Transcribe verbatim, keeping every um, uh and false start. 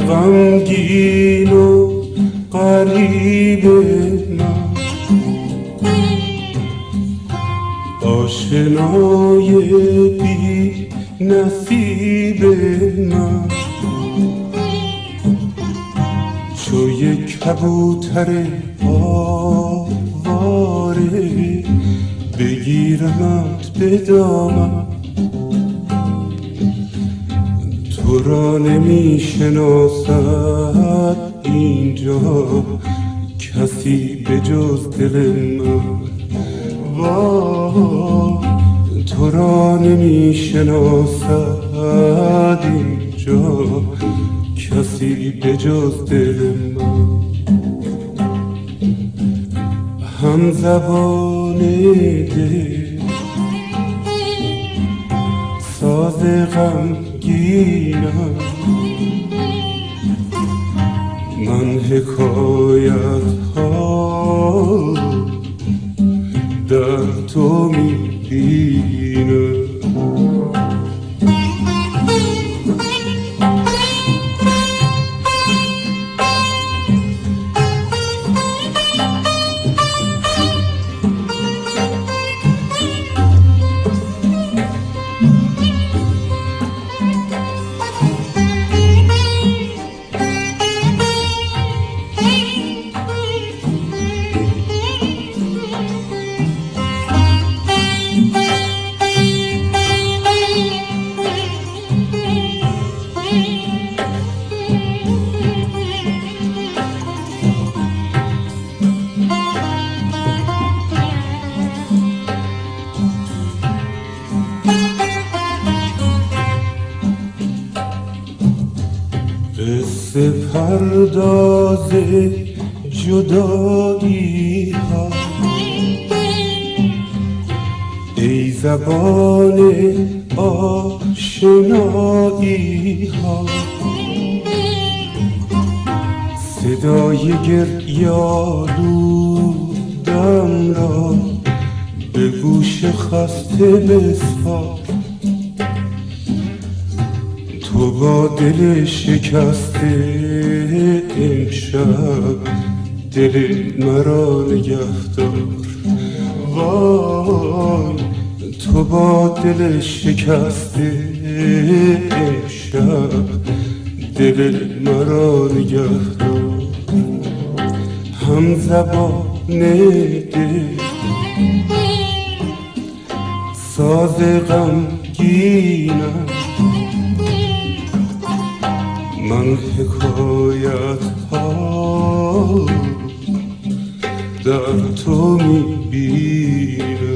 غمگین و غریب من، آشنای بی نصیب من، چو یک کبوتر آواره بگیرمت به دامن. تو را نمی شناسد اینجا کسی به جز دل من. وای تو را نمی شناسد اینجا کسی به جز دل من. هم زبان دل ساز غمگینم، من حکایت ها در تو میبینم. قصه پرداز جدایی ها، ای زبان آشنایی ها، صدای گریالودم را به گوش خسته بسپار. تو با دل شکسته امشب دل مرا نگهدار. وای تو با دل شکسته امشب دل مرا نگهدار. هم زبان دل ساز غمگینم، من حکایت ها در تو میبینم.